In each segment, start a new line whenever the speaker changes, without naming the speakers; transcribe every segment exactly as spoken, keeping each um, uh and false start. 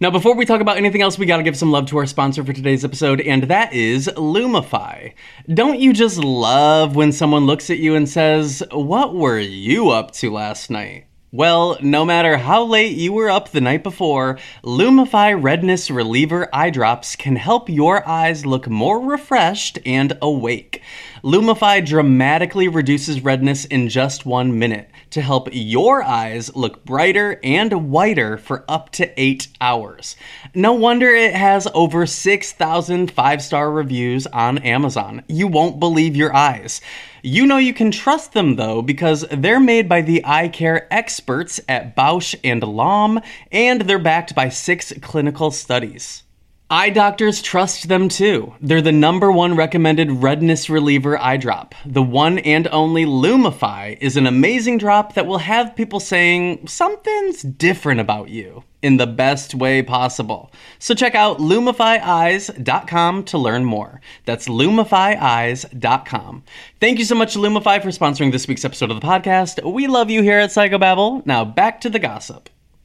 Now, before we talk about anything else, we gotta give some love to our sponsor for today's episode, and that is Lumify. Don't you just love when someone looks at you and says, "What were you up to last night?" Well, no matter how late you were up the night before, Lumify Redness Reliever Eye Drops can help your eyes look more refreshed and awake. Lumify dramatically reduces redness in just one minute to help your eyes look brighter and whiter for up to eight hours. No wonder it has over six thousand five-star reviews on Amazon. You won't believe your eyes. You know you can trust them, though, because they're made by the eye care experts at Bausch and Lomb, and they're backed by six clinical studies. Eye doctors trust them, too. They're the number one recommended redness reliever eye drop. The one and only Lumify is an amazing drop that will have people saying something's different about you in the best way possible. So check out lumify eyes dot com to learn more. That's lumify eyes dot com. Thank you so much, Lumify, for sponsoring this week's episode of the podcast. We love you here at Psychobabble. Now back to the gossip.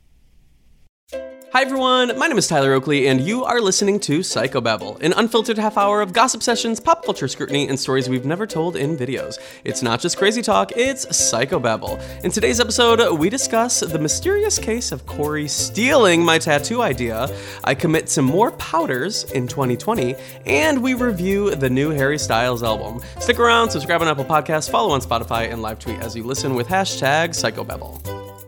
Hi everyone, my name is Tyler Oakley, and you are listening to Psychobabble, an unfiltered half hour of gossip sessions, pop culture scrutiny, and stories we've never told in videos. It's not just crazy talk, it's Psychobabble. In today's episode, we discuss the mysterious case of Corey stealing my tattoo idea, I commit some more powders in twenty twenty, and we review the new Harry Styles album. Stick around, subscribe on Apple Podcasts, follow on Spotify, and live tweet as you listen with hashtag Psychobabble.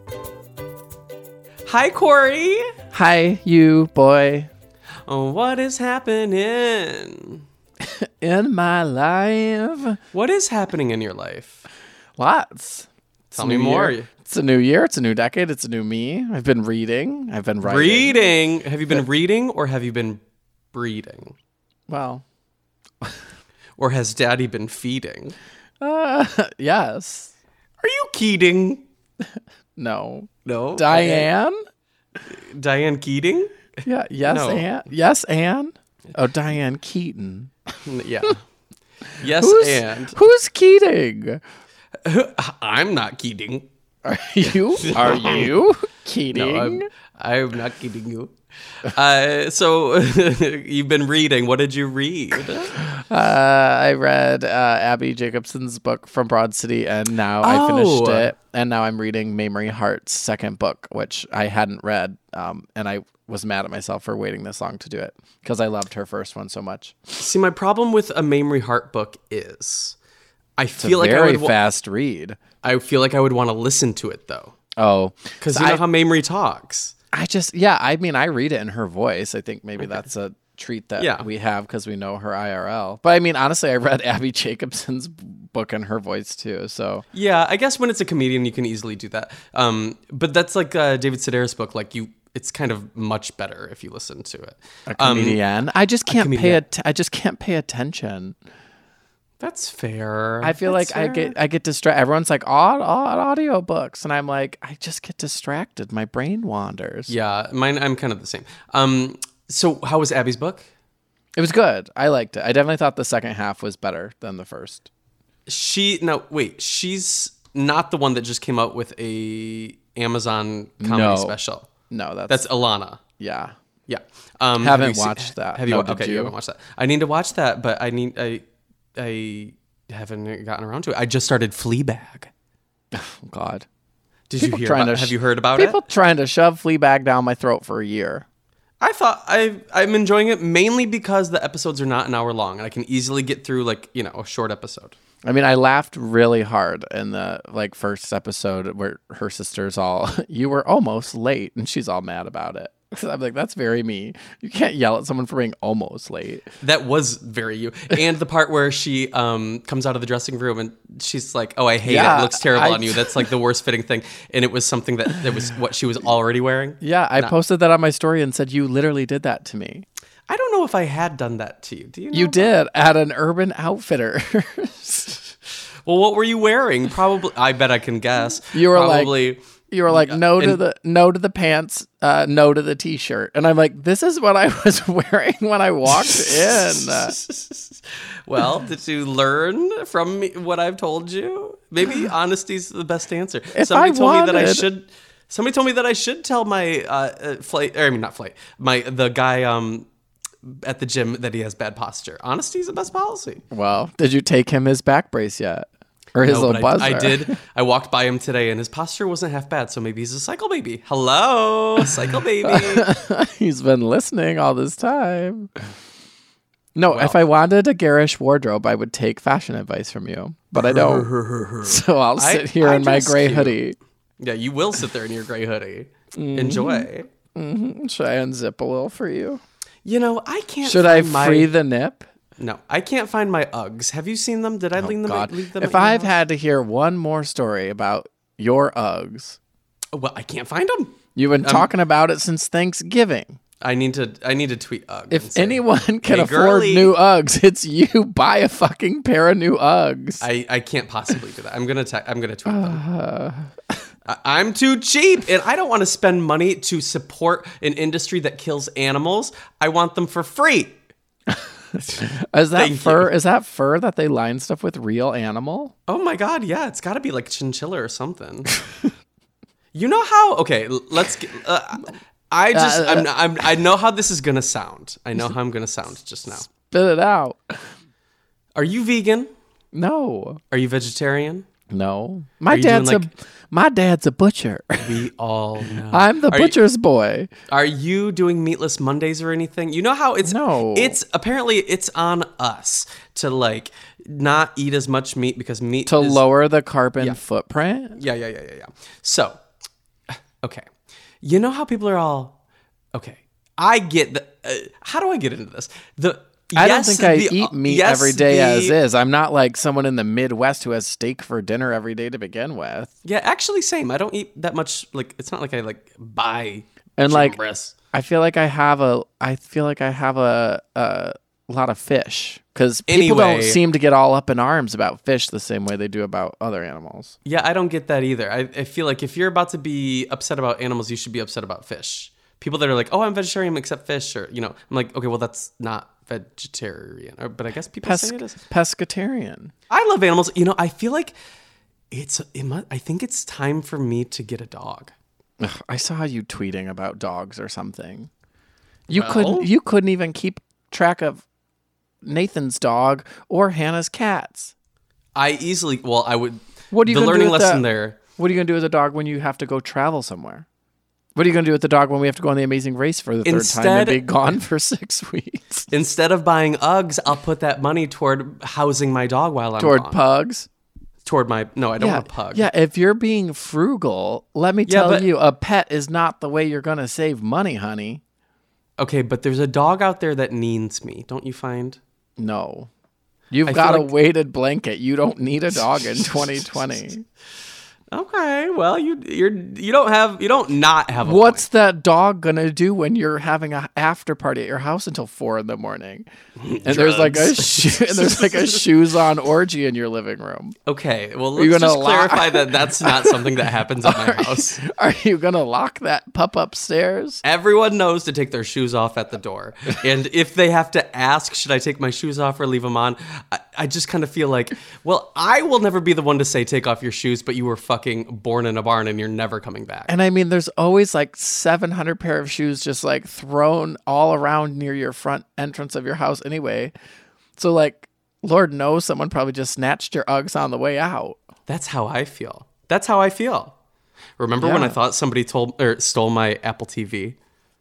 Hi, Corey.
Hi, you boy.
Oh, what is happening
in my life?
What is happening in your life?
Lots.
Tell me more.
Year. It's a new year. It's a new decade. It's a new me. I've been reading. I've been writing.
Reading. Have you been reading or have you been breeding?
Well.
Or has Daddy been feeding?
Uh, yes.
Are you Keating?
No.
No.
Diane?
Diane Keating?
Yeah. Yes,
no.
Anne. Yes, Anne. Oh, Diane Keaton.
Yeah. Yes,
who's,
and.
Who's Keating?
I'm not Keating.
Are you? Are you Keating?
No, I'm, I'm not kidding you. Uh, so you've been reading. What did you read?
Uh, I read uh, Abby Jacobson's book From Broad City, and now I
Oh.
finished it. And now I'm reading Mamrie Hart's second book, which I hadn't read. Um, and I was mad at myself for waiting this long to do it because I loved her first one so much.
See, my problem with a Mamrie Hart book is I
It's
feel
a
like I
very
would wa-
fast read.
I feel like I would want to listen to it though,
Oh,
because
so
you know
I,
how Mamrie talks.
I just, yeah, I mean, I read it in her voice. I think maybe that's a treat that
Yeah.
we have because we know her I R L. But I mean, honestly, I read Abby Jacobson's book in her voice too. So
Yeah, I guess when it's a comedian, you can easily do that. Um, but that's like uh, David Sedaris' book. Like you, it's kind of much better if you listen to it.
a comedian. Um, I just can't pay
comedian.
it. I just can't pay attention.
That's fair.
I feel
That's
like I
fair.
get I get distracted. Everyone's like, odd, odd audio books, and I'm like, I just get distracted. My brain wanders.
Yeah, mine. I'm kind of the same. Um, so how was Abby's book?
It was good. I liked it. I definitely thought the second half was better than the first.
She no wait. She's not the one that just came out with a Amazon comedy
No.
special.
No, that's
That's Alana.
yeah.
Yeah. Um,
Haven't
have you se-
watched that.
Have you?
No, did
okay, you
you?
haven't watched that. I need to watch that, but I need I I haven't gotten around to it. I just started Fleabag.
Oh, God.
Did
People
you hear?
trying
About,
to sh-
have you heard about
People
it?
trying to shove Fleabag down my throat for a year.
I thought I I'm enjoying it mainly because the episodes are not an hour long, and I can easily get through like you know a short episode.
I mean, I laughed really hard in the like first episode where her sister's all, "You were almost late," and she's all mad about it. I'm like, that's very me. You can't yell at someone for being almost late.
That was very you. And the part where she um, comes out of the dressing room and she's like, "Oh, I hate
Yeah,
it. It looks terrible
I-
on you." That's like the worst fitting thing. And it was something that that was what she was already wearing.
Yeah, I
No.
posted that on my story and said, "You literally did that to me."
I don't know if I had done that to you. Do you? Know
You
about-
did at an Urban Outfitter.
Well, what were you wearing? Probably. I bet I can guess.
You were like-
probably.
You were like, "No to
and-
the no to the pants, uh, no to the t-shirt," and I'm like, "This is what I was wearing when I walked in." Uh,
Well, did you learn from me what I've told you? Maybe honesty's the best answer.
If
Somebody
I
told me that I
wanted-
should.
Somebody told me that I should tell my uh, uh, flight, or I mean not flight, my the guy um at the gym that he has bad posture. Honesty is the best policy.
Well, did you take him his back brace yet? Or his
No,
little
but
buzzer?
I, I did. I walked by him today, and his posture wasn't half bad. So maybe he's a cycle baby. Hello, cycle baby.
He's been listening all this time. No,
Well.
if I wanted a garish wardrobe, I would take fashion advice from you, but I don't. So I'll sit
I-
here
I
in my
dress
gray
cute.
hoodie.
Yeah, you will sit there in your gray hoodie. Enjoy.
Should I unzip a little for you?
You know, I can't.
Should I
find my,
free the nip?
No, I can't find my Uggs. Have you seen them? Did I leave them?
God,
Leave them
if
at your
I've
house?
had to hear one more story about your Uggs,
well, I can't find them.
you've been talking about it since Thanksgiving.
I need to. I need to tweet Ugg. and
If
say,
anyone can
"Hey,
afford
girly."
new Uggs, it's you. Buy a fucking pair of new Uggs.
I, I can't possibly do that. I'm gonna te- I'm gonna tweet them.
Uh.
I- I'm too cheap, and I don't want to spend money to support an industry that kills animals. I want them for free.
Is that
Thank
fur? Is that fur that they line stuff with real animal?
Oh my god, yeah, it's got to be like chinchilla or something. You know how? Okay, l- let's get. Uh, I just, I'm, I'm, I know how this is gonna sound. I know how I'm gonna sound just now.
Spit it out.
Are you vegan?
No,
Are you vegetarian?
no. My
you doing,
dad's
like-
a my dad's a butcher.
We all know.
I'm the
Are you-
butcher's boy.
Are you doing meatless Mondays or anything? You know how it's
No.
it's apparently it's on us to like not eat as much meat because meat
To
is,
lower the carbon footprint.
Yeah, yeah, yeah, yeah, yeah. So, okay. You know how people are all okay. I get the uh, how do I get into this? The
I
yes,
don't think I
the-
eat meat
yes,
every day
the-
as is. I'm not like someone in the Midwest who has steak for dinner every day to begin with.
Yeah, actually same. I don't eat that much like it's not like I like buy
And
chicken
like
breasts.
I feel like I have a I feel like I have a a lot of fish because people
Anyway.
don't seem to get all up in arms about fish the same way they do about other animals.
Yeah, I don't get that either. I, I feel like if you're about to be upset about animals, you should be upset about fish. People that are like, "Oh, I'm vegetarian except fish," or you know, I'm like, okay, well, that's not vegetarian. Or, but I guess people
Pesc-
say it is.
pescatarian.
I love animals. You know, I feel like it's. It must, I think it's time for me to get a dog.
Ugh, I saw you tweeting about dogs or something. You
Well?
couldn't. You couldn't even keep track of Nathan's dog or Hannah's cats.
I easily. Well, I would.
What are you
the
gonna do
learning
with
lesson
that?
there?
What are you gonna do with a dog when you have to go travel somewhere? What are you gonna do with the dog when we have to go on the Amazing Race for the third time and
Instead-
be gone for six weeks?
Instead of buying Uggs, I'll put that money toward housing my dog while I'm
Toward
gone.
pugs.
Toward my. No, I don't
Yeah,
want a pug.
yeah. If you're being frugal, let me
Yeah,
tell
but-
you, a pet is not the way you're gonna save money, honey.
Okay, but there's a dog out there that needs me. Don't you find?
No. You've
I
got
feel
a
like-
weighted blanket. You don't need a dog in twenty twenty.
Okay, well, you you're you don't have you don't not have a
What's
point.
that dog gonna do when you're having a after party at your house until four in the morning? And there's like a
Drugs.
sho- and there's like a shoes on orgy in your living room.
Okay, well,
Are you
let's
gonna
just
lock-
clarify that that's not something that happens at my house.
Are you gonna lock that pup upstairs?
Everyone knows to take their shoes off at the door, and if they have to ask, should I take my shoes off or leave them on? I, I just kind of feel like, well, I will never be the one to say take off your shoes, but you were fucking born in a barn and you're never coming back.
And I mean, there's always like seven hundred pair of shoes just like thrown all around near your front entrance of your house anyway. So like, Lord knows someone probably just snatched your Uggs on the way out.
That's how I feel. That's how I feel. Remember when
Yeah.
I thought somebody told or stole my Apple T V?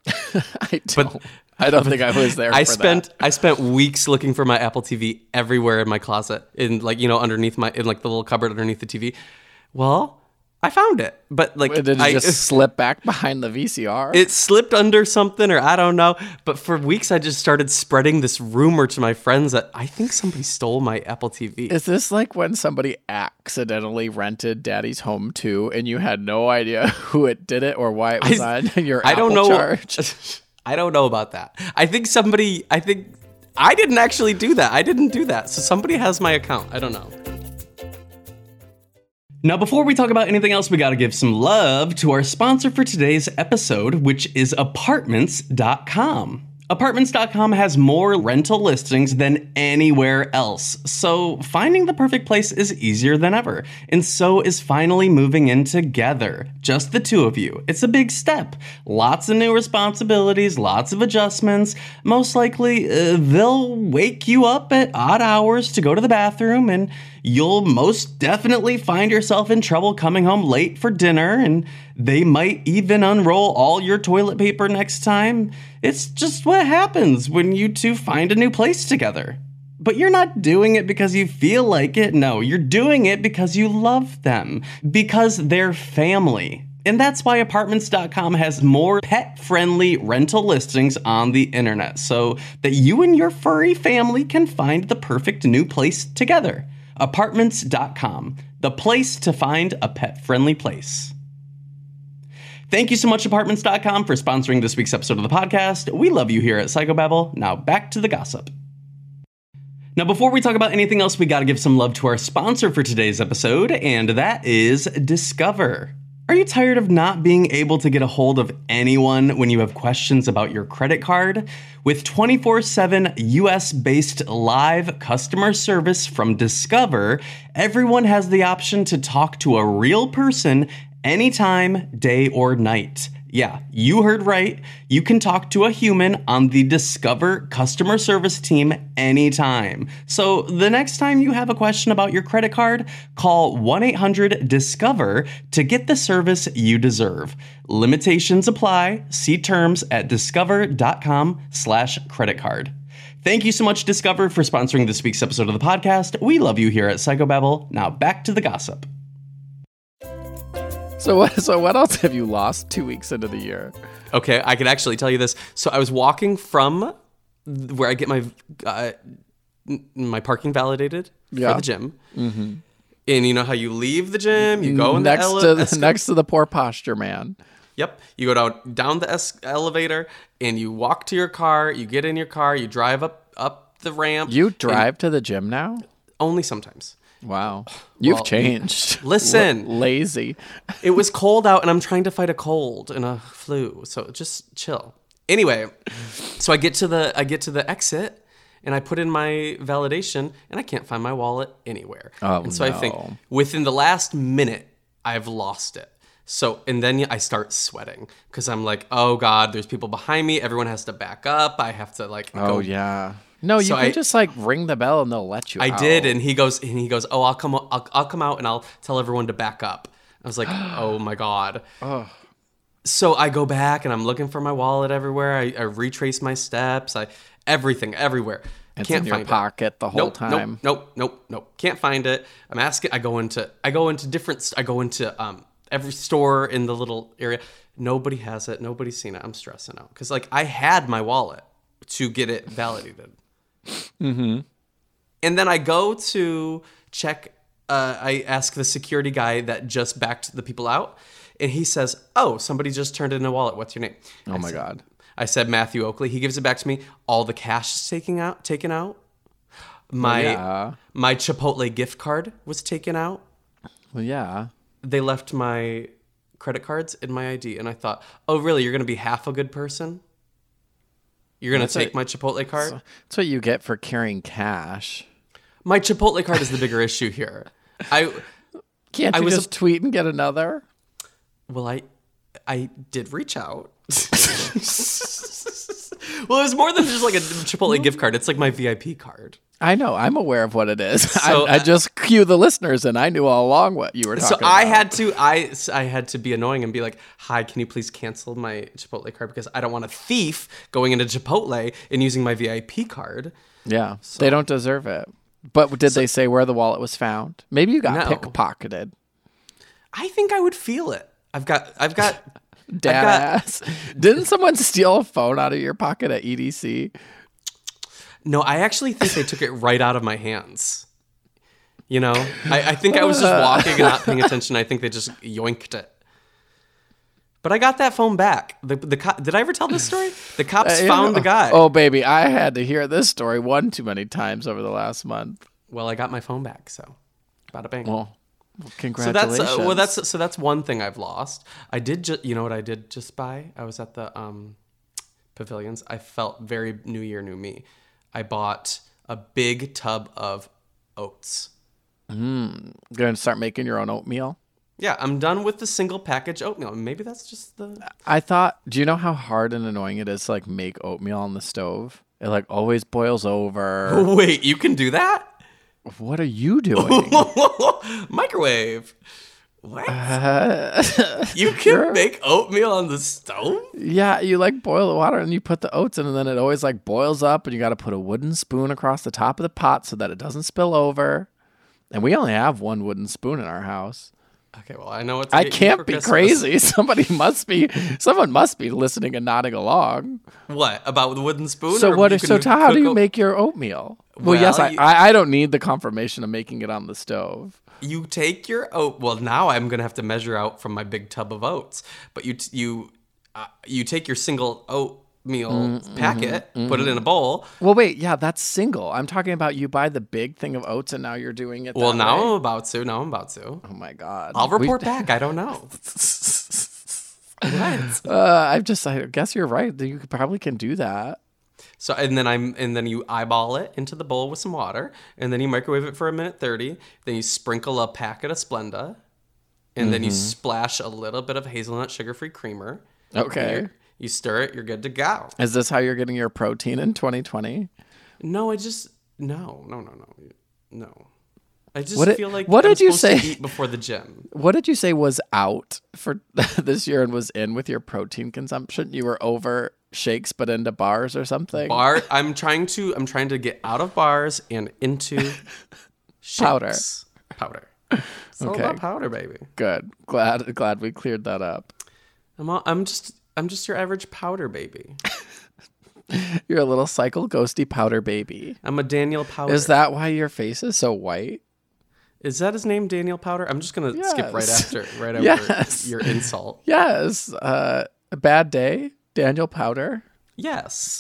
I don't. I don't think I was there.
I
for
spent
that.
I spent weeks looking for my Apple T V everywhere in my closet, in like you know underneath my in like the little cupboard underneath the T V. Well, I found it, but like
Did it
I,
just slip back behind the V C R?
it slipped under something or I don't know. But for weeks I just started spreading this rumor to my friends that I think somebody stole my Apple T V.
Is this like when somebody accidentally rented Daddy's Home two and you had no idea who it did it or why it was
I-
on your
I
Apple
don't know.
charge?
I don't know about that. I think somebody. I think I didn't actually do that. I didn't do that. So somebody has my account. I don't know.
Now, before we talk about anything else, we gotta give some love to our sponsor for today's episode, which is Apartments dot com. Apartments dot com has more rental listings than anywhere else, so finding the perfect place is easier than ever. And so is finally moving in together. Just the two of you. It's a big step. Lots of new responsibilities, lots of adjustments. Most likely, uh, they'll wake you up at odd hours to go to the bathroom, and you'll most definitely find yourself in trouble coming home late for dinner, and they might even unroll all your toilet paper next time. It's just what happens when you two find a new place together. But you're not doing it because you feel like it. No, you're doing it because you love them. Because they're family. And that's why Apartments dot com has more pet-friendly rental listings on the internet, so that you and your furry family can find the perfect new place together. Apartments dot com, the place to find a pet-friendly place. Thank you so much, Apartments dot com, for sponsoring this week's episode of the podcast. We love you here at Psychobabble. Now back to the gossip. Now, before we talk about anything else, we got to give some love to our sponsor for today's episode, and that is Discover. Are you tired of not being able to get a hold of anyone when you have questions about your credit card? With twenty-four seven U S-based live customer service from Discover, everyone has the option to talk to a real person anytime, day or night. Yeah, you heard right. You can talk to a human on the Discover customer service team anytime. So the next time you have a question about your credit card, call one eight hundred discover to get the service you deserve. Limitations apply. See terms at discover.com slash credit card. Thank you so much, Discover, for sponsoring this week's episode of the podcast. We love you here at Psychobabble. Now back to the gossip.
So what? So what else have you lost two weeks into the year?
Okay, I can actually tell you this. So I was walking from where I get my uh, my parking validated
Yeah.
for the gym, mm-hmm. and you know how you leave the gym, you go in
next
the ele-
to the,
esca-
next to the poor posture man.
Yep, you go down down the es- elevator, and you walk to your car. You get in your car, you drive up up the ramp.
You drive to the gym now?
Only sometimes.
Wow, you've
Well,
changed.
listen.
L- lazy.
It was cold out, and I'm trying to fight a cold and a flu, so just chill. Anyway, so I get to the I get to the exit, and I put in my validation, and I can't find my wallet anywhere.
Oh,
and so I think
no.
within the last minute, I've lost it. So, and then I start sweating because I'm like, oh God, there's people behind me. Everyone has to back up. I have to like
Oh
go.
yeah. No, you
So
can
I-
just like ring the bell and they'll let you
I
out.
did, and he goes, and he goes, oh, I'll come, I'll, I'll come out, and I'll tell everyone to back up. I was like, oh my God. So I go back, and I'm looking for my wallet everywhere. I, I retrace my steps. I everything everywhere.
It's
Can't
in your
find
pocket
it.
the whole
nope,
time.
Nope, nope, nope, nope. Can't find it. I'm asking. I go into, I go into different. I go into um every store in the little area. Nobody has it. Nobody's seen it. I'm stressing out because like I had my wallet to get it validated. Mm-hmm. And then I go to check. Uh, I ask the security guy that just backed the people out, and he says, "Oh, somebody just turned in a wallet. What's your name?"
Oh
I
my
said-
God.
I said Matthew Oakley. He gives it back to me. All the cash is taken out. Taken out. My
yeah.
my Chipotle gift card was taken out.
Well, yeah.
They left my credit cards and my I D, and I thought, "Oh, really? You're going to be half a good person? You're going to
That's
take
a-
my Chipotle card?"
That's what you get for carrying cash.
My Chipotle card is the bigger issue here. I
Can't
I
you
was
just tweet and get another?
well, I I did reach out. Well, it was more than just like a Chipotle gift card. It's like my V I P card.
I know. I'm aware of what it is.
So,
I, I
uh,
just cue the listeners, and I knew all along what you were talking
So
about.
I had to I I had to be annoying and be like, "Hi, can you please cancel my Chipotle card because I don't want a thief going into Chipotle and using my V I P card."
Yeah, they don't deserve it. But did they say where the wallet was found? Maybe you got
No.
pickpocketed.
I think I would feel it. I've got I've got
Dad
I've got,
ass. Didn't someone steal a phone out of your pocket at E D C?
No, I actually think they took it right out of my hands. You know, I, I think I was just walking and not paying attention. I think they just yoinked it. But I got that phone back. The the co- did I ever tell this story? The cops
Uh, yeah.
found the guy.
Oh, baby, I had to hear this story one too many times over the last month.
Well, I got my phone back, so bada bang.
Well,
so
congratulations.
that's uh, well, that's so that's one thing I've lost. I did just you know what I did just buy? I was at the um, pavilions, I felt very New Year, New Me. I bought a big tub of oats.
Mm, going to start making your own oatmeal?
Yeah, I'm done with the single package oatmeal. Maybe that's just the...
I thought, do you know how hard and annoying it is to like make oatmeal on the stove? It like always boils over.
Wait, you can do that?
What are you doing?
Microwave. What?
Uh,
You can
Sure.
make oatmeal on the stove?
Yeah, you like boil the water and you put the oats in, and then it always like boils up, and you got to put a wooden spoon across the top of the pot so that it doesn't spill over. And we only have one wooden spoon in our house.
Okay, well, I know what to
I
get you
can't
for
be
Christmas.
crazy. Somebody must be. Someone must be listening and nodding along.
What, about the wooden spoon?
So
or
what?
you
Is, so
can
how do
cook
you
oat-
make your oatmeal? Well,
Well,
yes, I,
you-
I I don't need the confirmation of making it on the stove.
You take your oat. Well, now I'm gonna have to measure out from my big tub of oats. But you t- you uh, you take your single oatmeal
Mm,
packet, put it in a bowl.
Well, wait, yeah, that's single. I'm talking about you buy the big thing of oats and now you're doing it.
Well,
that
now
way.
I'm about to. Now I'm about to.
Oh my god,
I'll
We-
report back. I don't know. What?
Uh, I've just, I guess you're right. You could- probably can do that.
So and then I'm and then you eyeball it into the bowl with some water, and then you microwave it for a minute thirty. Then you sprinkle a packet of Splenda, and then you
Mm-hmm.
splash a little bit of hazelnut sugar-free creamer.
Okay.
You, you stir it. You're good to go.
Is this how you're getting your protein in twenty twenty?
No, I just no, no, no, no, no. I just
What did-
feel like
what
I'm
did you
supposed
say?
to eat before the gym.
What did you say was out for this year and was in with your protein consumption? You were over shakes but into bars or something?
Bar. I'm trying to. I'm trying to get out of bars and into
Powder.
shakes. Powder. It's all
Okay.
about powder, baby.
Good. Glad glad we cleared that up.
I'm. All, I'm just. I'm just your average powder baby.
You're a little cycle ghosty powder baby.
I'm a Daniel Powder.
Is that why your face is so white?
Is that his name, Daniel Powder? I'm just gonna skip right
Yes.
after, right over
Yes.
your insult.
Yes. Uh, a bad day, Daniel Powder.
Yes.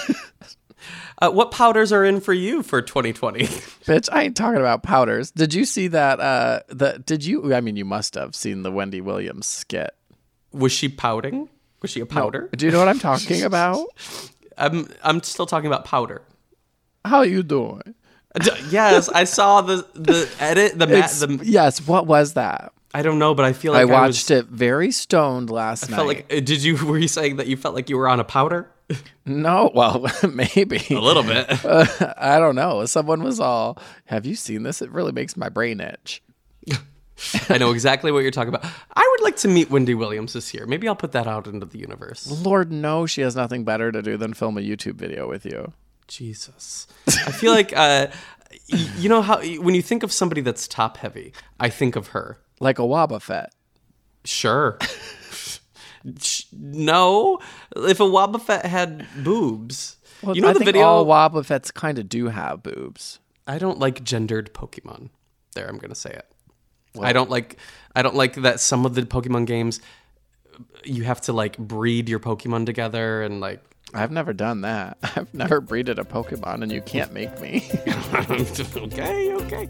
uh, what powders are in for you for twenty twenty?
Bitch, I ain't talking about powders. Did you see that? Uh, the did you? I mean, you must have seen the Wendy Williams skit.
Was she pouting? Was she a powder?
Do you know what I'm talking about?
I'm. I'm still talking about powder.
How you doing?
D- Yes, I saw the the edit. The, ma-
Ex-
the
yes. What was that?
I don't know, but I feel like
I
I,
watched
was,
it very stoned last
I
night.
felt like. uh, Did you? Were you saying that you felt like you were on a powder?
No, well, maybe.
A little bit.
Uh, I don't know. Someone was all, "Have you seen this? It really makes my brain itch."
I know exactly what you're talking about. I would like to meet Wendy Williams this year. Maybe I'll put that out into the universe.
Lord, no, she has nothing better to do than film a YouTube video with you.
Jesus. I feel like, uh, y- you know how, when you think of somebody that's top heavy, I think of her.
Like a Wabba Fett.
Sure. Sh- no. If a Wobbuffet had boobs.
Well,
you know
I
the
think
video?
all Wabba Fetts kind of do have boobs.
I don't like gendered Pokemon. There, I'm gonna say it. I don't like. I don't like that some of the Pokemon games you have to like breed your Pokemon together and like.
I've never done that. I've never breeded a Pokemon, and you can't make me.
okay, okay.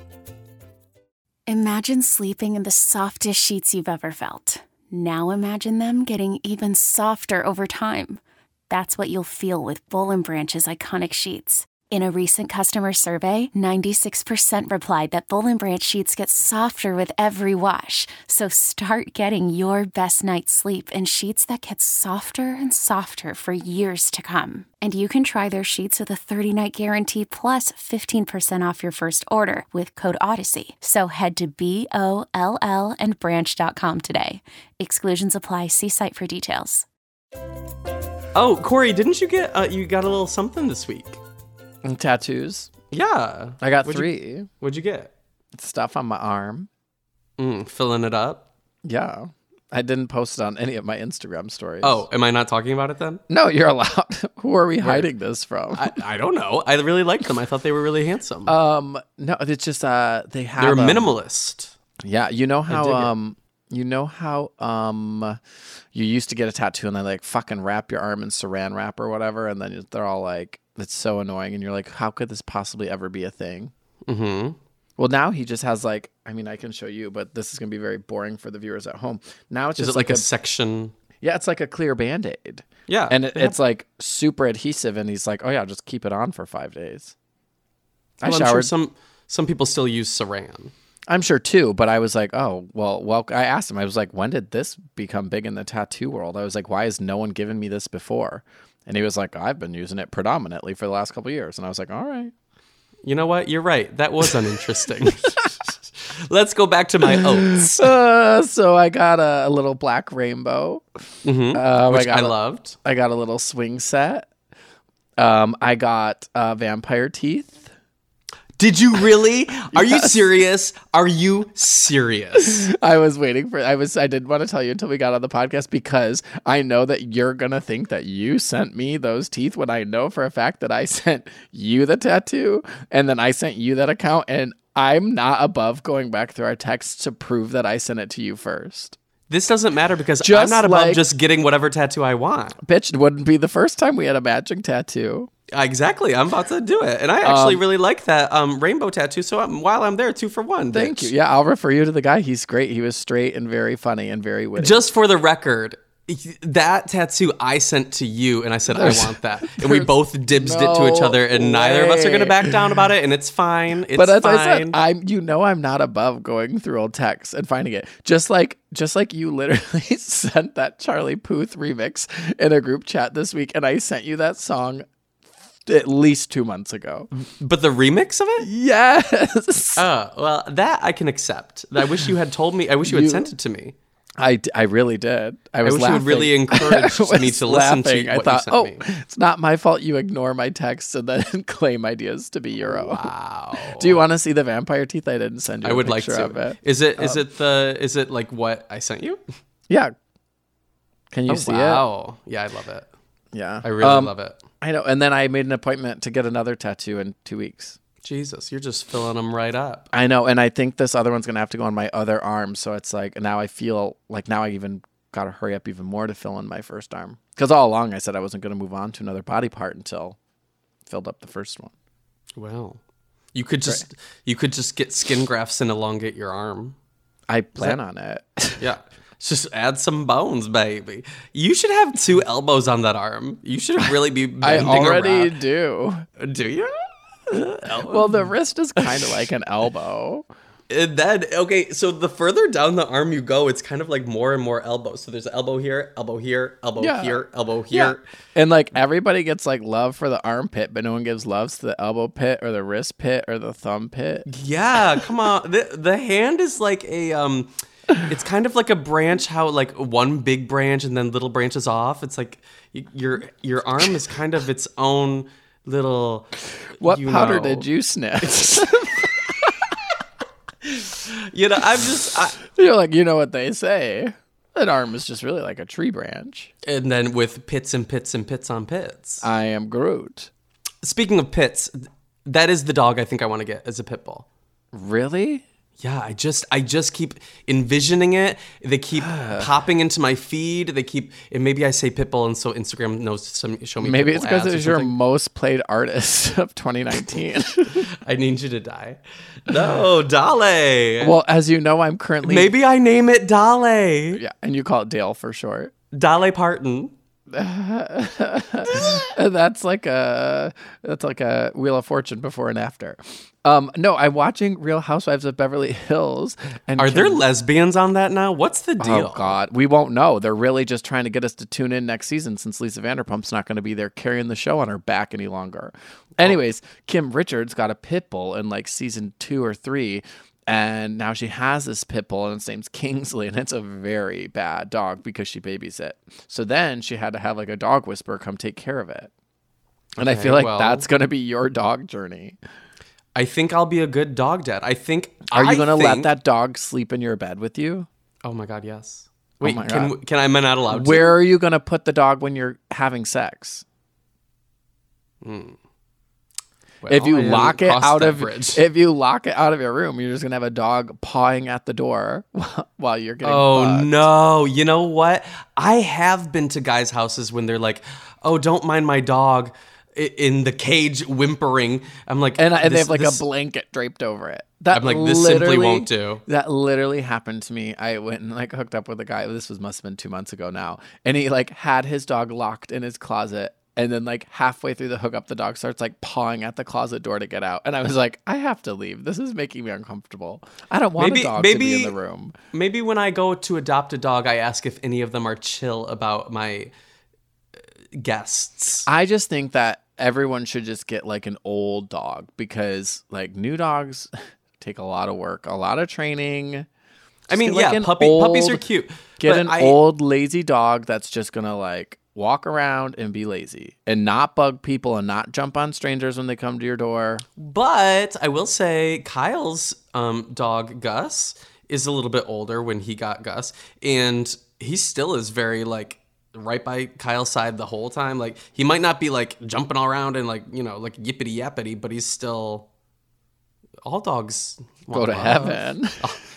Imagine sleeping in the softest sheets you've ever felt. Now imagine them getting even softer over time. That's what you'll feel with Boll and Branch's iconic sheets. In a recent customer survey, ninety-six percent replied that Boll and Branch sheets get softer with every wash. So start getting your best night's sleep in sheets that get softer and softer for years to come. And you can try their sheets with a thirty-night guarantee plus fifteen percent off your first order with code Odyssey. So head to B O L L and branch dot com today. Exclusions apply. See site for details.
Oh, Corey, didn't you get uh, you got a little something this week?
And tattoos.
Yeah,
I got
What'd
three.
You, what'd you get?
Stuff on my arm.
Mm, filling it up.
Yeah. I didn't post it on any of my Instagram stories.
Oh, am I not talking about it then?
No, you're allowed. Who are we hiding this from?
I, I don't know. I really liked them. I thought they were really handsome.
um, no, it's just uh, they have.
They're
um,
minimalist.
Yeah, you know
dig
how
it.
um, you know how um, you used to get a tattoo and they like fucking wrap your arm in Saran wrap or whatever, and then they're all like, "It's so annoying," and you're like, "How could this possibly ever be a thing?"
Mm-hmm.
Well, now he just has like, I mean, I can show you, but this is gonna be very boring for the viewers at home. Now it's
Is
just
it like
like
a, section?
Yeah, it's like a clear Band-Aid.
Yeah.
And it, it's like super adhesive. And he's like, oh yeah, just keep it on for five days. I
well,
showered.
I'm sure some, some people still use Saran.
I'm sure too, but I was like, oh, well, well, I asked him, I was like, when did this become big in the tattoo world? I was like, why has no one given me this before? And he was like, I've been using it predominantly for the last couple of years. And I was like, all right.
You know what? You're right. That was uninteresting. Let's go back to my oats.
Uh, so I got a, a little black rainbow,
Mm-hmm.
um,
Which
I, got
I
a-
loved.
I got a little swing set. Um, I got uh, vampire teeth.
Did you really? Are you
Yes.
serious? Are you serious?
I was waiting for. I was. I didn't want to tell you until we got on the podcast because I know that you're gonna think that you sent me those teeth when I know for a fact that I sent you the tattoo and then I sent you that account, and I'm not above going back through our texts to prove that I sent it to you first.
This doesn't matter because I'm
Just
not above
like-
just getting whatever tattoo I want.
Bitch, it wouldn't be the first time we had a matching tattoo.
Exactly. I'm about to do it. And I actually
Um,
really like that um, rainbow tattoo. So I'm, while I'm there, two for one.
Thank
bitch.
you. Yeah, I'll refer you to the guy. He's great. He was straight and very funny and very witty.
Just for the record, that tattoo I sent to you, and I said,
There's-
I want that. And we
there's
both dibsed it to each
no
other, and neither of us are going to
way.
back down about it, and it's fine. It's
but as
fine.
I said, I'm you know I'm not above going through old texts and finding it. Just like just like you literally sent that Charlie Puth remix in a group chat this week, and I sent you that song at least two months ago.
But the remix of it?
Yes.
Oh, well, that I can accept. I wish you had told me. I wish you had
You-
sent it to me.
I, d- I really did. I was
wish you
laughing.
would really encourage
I was
me to listen to
laughing. I
what you
thought,
sent
oh,
me."
it's not my fault you ignore my texts and then claim ideas to be your own.
Wow.
Do you want to see the vampire teeth? I didn't send you
I
a
would like
picture
to.
of it.
Is it? Is it the? Is it like what I sent you?
Yeah. Can you
Oh,
see it?
wow. Yeah, I love it.
Yeah.
I really
Um,
love it.
I know. And then I made an appointment to get another tattoo in two weeks.
Jesus, you're just filling them right up.
I know. And I think this other one's going to have to go on my other arm. So it's like now I feel like now I even got to hurry up even more to fill in my first arm. Because all along I said I wasn't going to move on to another body part until I filled up the first one.
Well, you could just you could just get skin grafts and elongate your arm.
I plan on it.
Yeah. Just add some bones, baby. You should have two elbows on that arm. You should really be
I
bending
already
around.
do.
Do you?
Well, the wrist is kind of like an elbow.
And then, okay, so the further down the arm you go, it's kind of like more and more elbows. So there's elbow here, elbow here, elbow
Yeah.
here, elbow
Yeah.
here.
And like everybody gets like love for the armpit, but no one gives love to the elbow pit or the wrist pit or the thumb pit.
Yeah, come on. The the hand is like a um it's kind of like a branch, how like one big branch and then little branches off. It's like y- your your arm is kind of its own little
What
you
powder
know.
did you sniff?
You know, I'm just I,
You're like, you know what they say. An arm is just really like a tree branch.
and then with pits and pits and pits on pits.
I am Groot.
Speaking of pits, that is the dog I think I want to get as a pit bull.
Really?
Yeah, I just I just keep envisioning it. They keep popping into my feed. They keep and maybe I say Pitbull and so Instagram knows to some, show me.
Maybe
Pitbull
it's because
ads
it
or
was your
something.
most played artist of twenty nineteen.
I need you to die. No, Dale.
Well, as you know, I'm currently
Maybe I name it Dale.
yeah, and you call it Dale for short.
Dale Parton.
That's like a that's like a Wheel of Fortune before and after. Um, no, I'm watching Real Housewives of Beverly Hills. And
Are
Kim-
there lesbians on that now? What's the deal?
Oh God, we won't know. They're really just trying to get us to tune in next season since Lisa Vanderpump's not going to be there carrying the show on her back any longer. Anyways, Kim Richards got a pit bull in like season two or three. And now she has this pit bull, and its name's Kingsley, and it's a very bad dog because she babies it. So then she had to have like a dog whisperer come take care of it. And I
Okay,
feel like
well-
that's going to be your dog journey.
I think I'll be a good dog dad. I think.
Are you
I
going to let
think-
that dog sleep in your bed with you?
Oh my God, yes. Wait,
my
can
God.
can I? Am I not allowed to?
Where are you going to put the dog when you're having sex?
Well,
If you
I hadn't
lock it
crossed
out
that
of
bridge.
if you lock it out of your room, you're just gonna have a dog pawing at the door while you're getting.
Oh
fucked.
no! You know what? I have been to guys' houses when they're like, "Oh, don't mind my dog. in the cage whimpering. I'm like,
And, I, and they
this-
have like
this-
a blanket draped over it. That
I'm like, this simply
literally-
won't do.
That literally happened to me. I went and like hooked up with a guy. This was must have been two months ago now. And he like had his dog locked in his closet. And then like halfway through the hookup, the dog starts like pawing at the closet door to get out. And I was like, I have to leave. This is making me uncomfortable. I don't want
Maybe-
a dog
maybe-
to be in the room.
Maybe when I go to adopt a dog, I ask if any of them are chill about my uh, guests.
I just think that everyone should just get like an old dog because like new dogs take a lot of work, a lot of training.
I mean,
get, like,
yeah,
an
puppy, puppies are
old-
cute.
Get
but
an
I,
old lazy dog that's just gonna like walk around and be lazy and not bug people and not jump on strangers when they come to your door.
But I will say Kyle's um, dog, Gus, is a little bit older when he got Gus. And he still is very, like, right by Kyle's side the whole time. Like, he might not be, like, jumping all around and, like, you know, like yippity-yappity, but he's still... All dogs
Go
want
to
love.
heaven.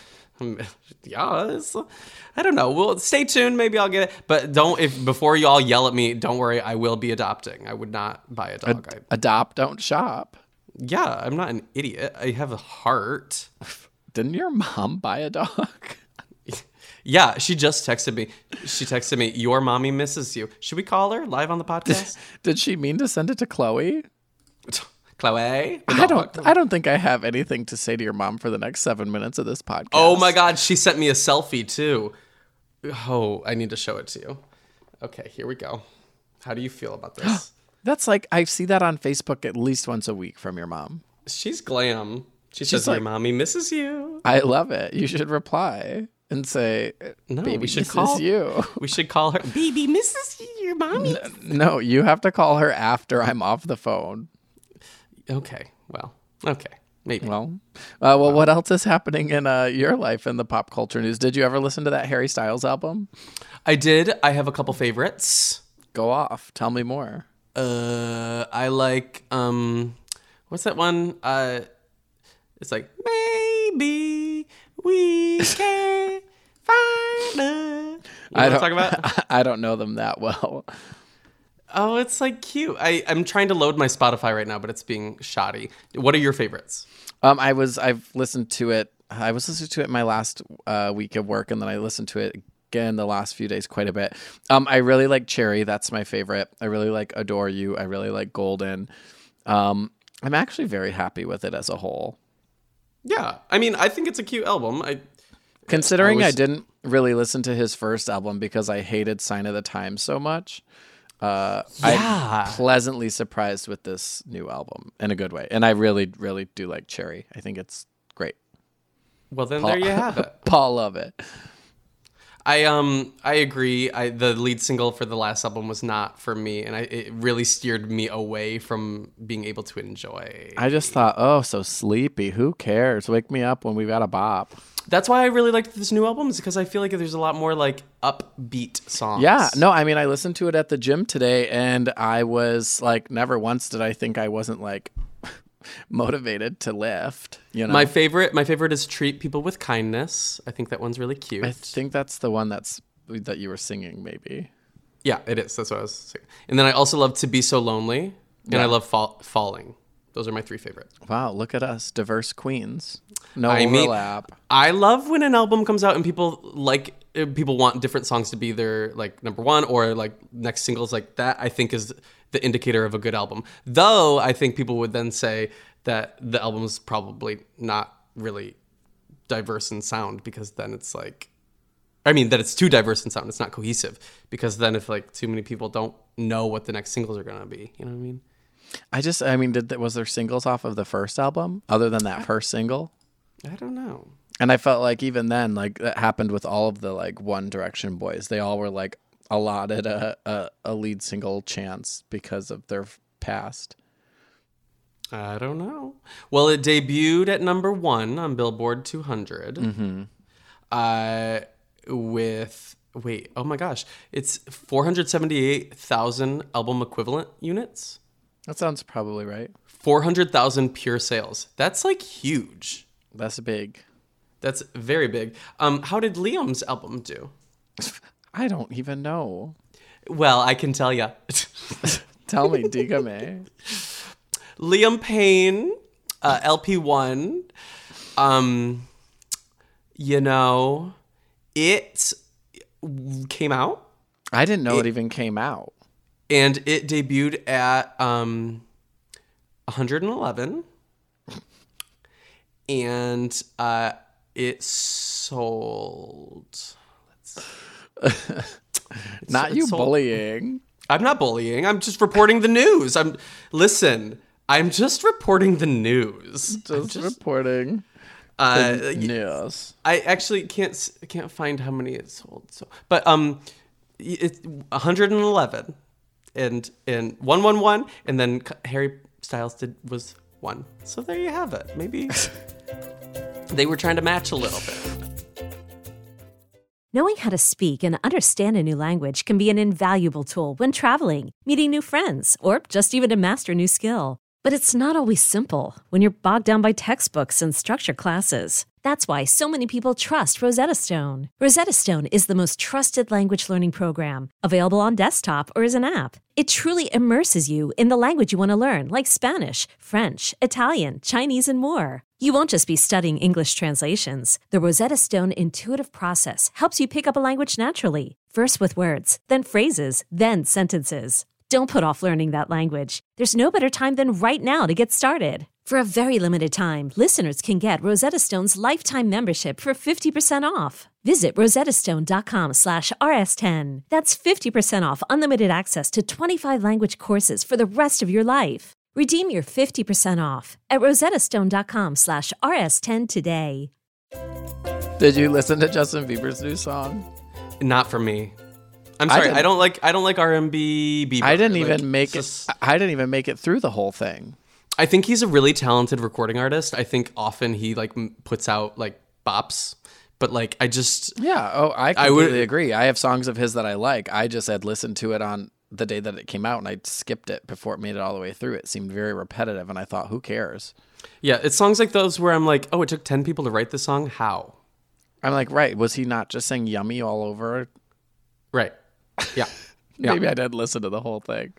Yes. I don't know. Well, stay tuned. Maybe I'll get it. But don't, if before you all yell at me, don't worry. I will be adopting. I would not buy a dog. I,
Adopt, don't shop.
yeah, I'm not an idiot. I have a heart.
Didn't your mom buy a dog?
Yeah, she just texted me. She texted me, your mommy misses you. Should we call her live on the podcast?
Did she mean to send it to Chloe?
Chloe? the
I don't.
dog.
I don't think I have anything to say to your mom for the next seven minutes of this podcast.
Oh my God, she sent me a selfie too. Oh, I need to show it to you. Okay, here we go. How do you feel about this?
That's like I see that on Facebook at least once a week from your mom.
She's glam. She
She's
says,
like-
your mommy misses you.
I love it. You should reply and say,
No,
"Baby
we should
misses
call
you."
We should call her. Baby misses you, your mommy.
No, you have to call her after I'm off the phone.
Okay, well, okay, maybe.
Well, uh, well, what else is happening in uh, your life in the pop culture news? Did you ever listen to that Harry Styles album?
I did. I have a couple favorites.
Go off. Tell me more.
Uh, I like um, what's that one? Uh, it's like maybe we can find a. You know
I
what I'm
don't
talking about?
I don't know them that well.
Oh, it's like cute. I I'm trying to load my Spotify right now, but it's being shoddy. What are your favorites?
Um, I was I've listened to it. I was listening to it my last uh, week of work, and then I listened to it again the last few days quite a bit. Um, I really like Cherry. That's my favorite. I really like Adore You. I really like Golden. Um, I'm actually very happy with it as a whole.
Yeah, I mean, I think it's a cute album. I
Considering
I
I,
was-
didn't really listen to his first album because I hated Sign of the Times so much. Uh,
Yeah.
I'm pleasantly surprised with this new album in a good way. And I really, really do like Cherry. I think it's great.
well then there you have it.
Paul love it.
I um I agree. I the lead single for the last album was not for me, and I it really steered me away from being able to enjoy.
I just thought, oh, so sleepy. Who cares? Wake me up when we got a bop.
That's why I really liked this new album, is because I feel like there's a lot more like upbeat songs.
Yeah. No, I mean, I listened to it at the gym today and I was like, never once did I think I wasn't like motivated to lift. You know,
My favorite, my favorite is "Treat People with Kindness." I think that one's really cute.
I think that's the one that's that you were singing, maybe.
yeah, it is. That's what I was saying. And then I also love "To Be So Lonely," and I love fall- "Falling." Those are my three favorite.
Wow, look at us, diverse queens. No
I mean,
overlap.
I love when an album comes out and people like uh, people want different songs to be their like number one or like next singles. Like that, I think is the indicator of a good album. Though I think people would then say that the album is probably not really diverse in sound, because then it's like, I mean, that it's too diverse in sound. It's not cohesive, because then if like too many people don't know what the next singles are gonna be, you know what I mean?
I just, I mean, did that, was there singles off of the first album other than that first single?
I don't know.
And I felt like even then, like that happened with all of the like One Direction boys. They all were like allotted a, a, a lead single chance because of their past.
I don't know. Well, it debuted at number one on Billboard two hundred. Mm-hmm. Uh, with, wait, oh my gosh. It's four hundred seventy-eight thousand album equivalent units.
That sounds probably right.
four hundred thousand pure sales. That's like huge.
That's big.
That's very big. Um, how did Liam's album do?
I don't even know.
Well, I can tell you.
Tell me, dígame.
Liam Payne, uh, L P one. Um, you know, it came out.
I didn't know it,
it
even came out.
And it debuted at um, one hundred eleven. And uh, it sold.
Not
it
you
sold,
bullying.
I'm not bullying. I'm just reporting the news. I'm listen. I'm just reporting the news.
Just,
just
reporting.
Uh,
the news.
I actually can't can't find how many it sold. So, but um, it's one hundred eleven, and and one one one, and then Harry Styles did was one. So there you have it. Maybe they were trying to match a little bit.
Knowing how to speak and understand a new language can be an invaluable tool when traveling, meeting new friends, or just even to master a new skill. But it's not always simple when you're bogged down by textbooks and structure classes. That's why so many people trust Rosetta Stone. Rosetta Stone is the most trusted language learning program, available on desktop or as an app. It truly immerses you in the language you want to learn, like Spanish, French, Italian, Chinese, and more. You won't just be studying English translations. The Rosetta Stone intuitive process helps you pick up a language naturally, first with words, then phrases, then sentences. Don't put off learning that language. There's no better time than right now to get started. For a very limited time, listeners can get Rosetta Stone's lifetime membership for fifty percent off. Visit rosettastone.com slash rs10. That's fifty percent off unlimited access to twenty-five language courses for the rest of your life. Redeem your fifty percent off at rosettastone.com slash rs10 today.
Did you listen to Justin Bieber's new song?
Not for me. I'm sorry. I, I don't like. I don't like R and B. Bieber.
I didn't
like,
even make
just,
it. I didn't even make it through the whole thing.
I think he's a really talented recording artist. I think often he like puts out like bops, but like I just
yeah. Oh, I completely
I would,
agree. I have songs of his that I like. I just had listened to it on the day that it came out, and I skipped it before it made it all the way through. It seemed very repetitive, and I thought, who cares?
Yeah, it's songs like those where I'm like, oh, it took ten people to write this song. How?
I'm like, right? Was he not just saying "yummy" all over?
Right. Yeah.
Yeah. Maybe I didn't listen to the whole thing.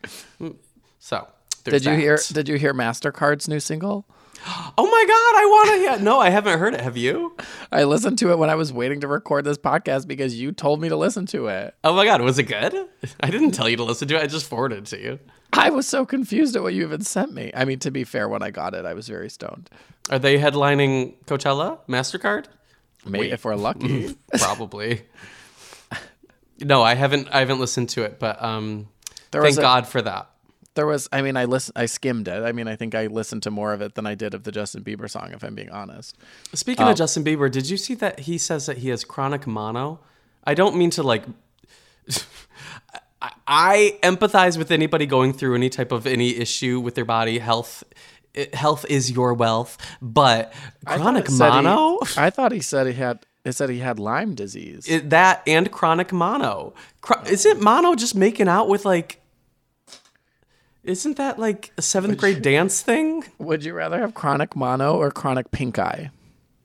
So
did you
that.
hear? Did you hear MasterCard's new single?
Oh my God, I want to hear. No, I haven't heard it. Have you?
I listened to it when I was waiting to record this podcast because you told me to listen to it.
Oh my God, was it good? I didn't tell you to listen to it. I just forwarded it to you.
I was so confused at what you even sent me. I mean, to be fair, when I got it, I was very stoned.
Are they headlining Coachella? MasterCard?
Maybe if we're lucky.
Probably. No, I haven't. I haven't listened to it, but um,
there
thank
a,
God for that.
There was. I mean, I listen. I skimmed it. I mean, I think I listened to more of it than I did of the Justin Bieber song, if I'm being honest.
Speaking
um,
of Justin Bieber, did you see that he says that he has chronic mono? I don't mean to like. I, I empathize with anybody going through any type of any issue with their body. Health, health is your wealth. But chronic
I
mono.
He, I thought he said he had. It said he had Lyme disease.
It, that and chronic mono. Chro- isn't mono just making out with like? Isn't that like a seventh grade dance thing?
Would you rather have chronic mono or chronic pink eye?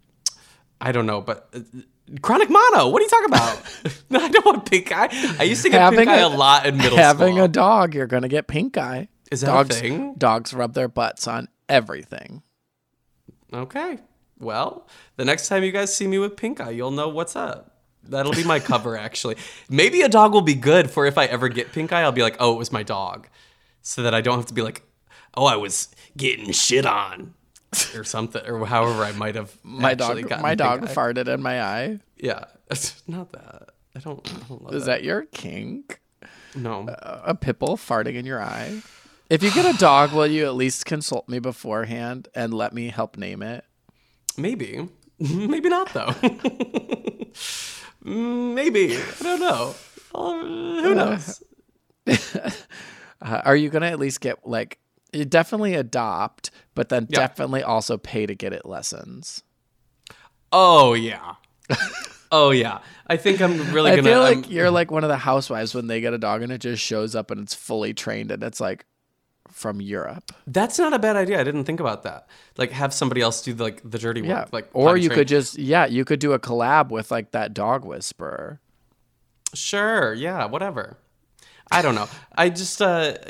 I don't know, but uh, chronic mono. What are you talking about? I don't want pink eye. I used to get
having
pink eye
a,
a lot in middle
having
school.
a dog, you're gonna get pink eye.
Is that
dogs,
a thing?
Dogs rub their butts on everything.
Okay. Well, the next time you guys see me with pink eye, you'll know what's up. That'll be my cover, actually. Maybe a dog will be good for if I ever get pink eye. I'll be like, oh, it was my dog. So that I don't have to be like, oh, I was getting shit on or something, or however I might have
my
actually
dog,
gotten
my
pink
dog
eye.
farted in my eye.
Yeah. Not that. I don't, I don't love
Is
that.
that your kink?
No.
Uh, a pitbull farting in your eye? If you get a dog, will you at least consult me beforehand and let me help name it?
Maybe. Maybe not, though. Maybe. I don't know. Uh, who knows?
Uh, are you going to at least get, like, you definitely adopt, but then
Yeah.
definitely also pay to get it lessons?
Oh, yeah. Oh, yeah. I think I'm really
I
going to...
feel like
um,
you're like one of the housewives when they get a dog and it just shows up and it's fully trained and it's like from Europe.
That's not a bad idea. I didn't think about that. Like, have somebody else do, like, the dirty work.
Yeah.
Like,
or
potty
you
train.
could just, yeah, you could do a collab with like that dog whisperer.
Sure. Yeah, whatever. I don't know. I just... uh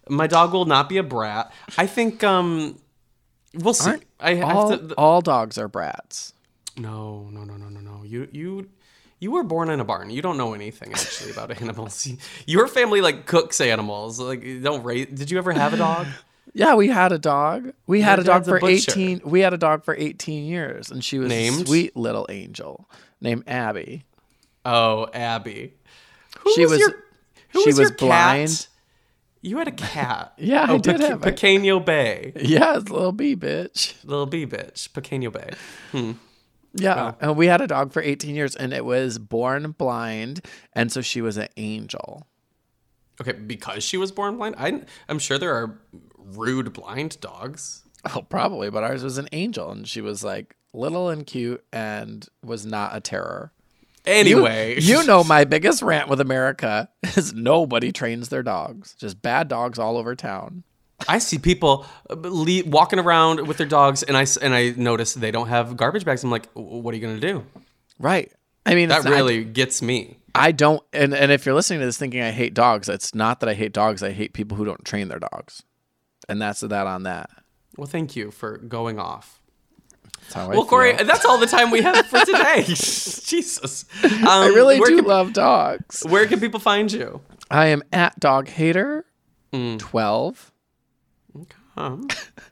My dog will not be a brat. I think um, we'll see.
Aren't
I have
all,
to.
all dogs are brats.
No, no, no, no, no, no. You, you, you were born in a barn. You don't know anything actually about animals. Your family like cooks animals. Like, you don't raise. Did you ever have a dog?
Yeah, we had a dog. We had
Your
a dog
dad's a
for
butcher.
eighteen. We had a dog for eighteen years, and she was
Named?
a sweet little angel named Abby.
Oh, Abby. Who
She was-
your, who
she
was, your
was blind.
cat? You had a cat.
Yeah,
oh,
I did
Pe-
have a-
Pequeño Bay.
Yeah, it's a little bee bitch.
Little bee bitch. Pequeño Bay.
Yeah, and we had a dog for eighteen years, and it was born blind, and so she was an angel.
Okay, because she was born blind? I, I'm sure there are rude blind dogs.
Oh, probably, but ours was an angel, and she was like little and cute and was not a terror.
Anyway.
You, you know my biggest rant with America is nobody trains their dogs. Just bad dogs all over town.
I see people uh, le- walking around with their dogs, and I, s- and I notice they don't have garbage bags. I'm like, what are you going to do?
Right. I mean,
That
it's not-
really gets me.
I don't, and, and if you're listening to this thinking I hate dogs, it's not that I hate dogs. I hate people who don't train their dogs. And that's that on that.
Well, thank you for going off.
That's how I
Well, Corey,
feel.
that's all the time we have for today. Jesus. Um,
I really
where
do
can,
love dogs.
Where can people find you?
I am at Dog Hater twelve.
Um.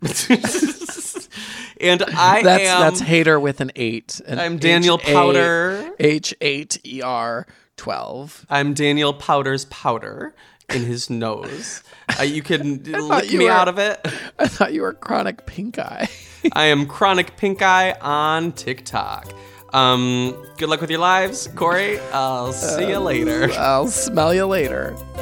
And I
That's
am...
that's Hater with an eight. An
I'm Daniel
H A-
Powder.
H eight E R twelve.
I'm Daniel Powder's powder in his nose. Uh, you can lick
you
me
were-
out of it.
I thought you were Chronic Pink Eye.
I am Chronic Pink Eye on TikTok. Um, good luck with your lives, Corey. I'll see you later.
I'll smell you later.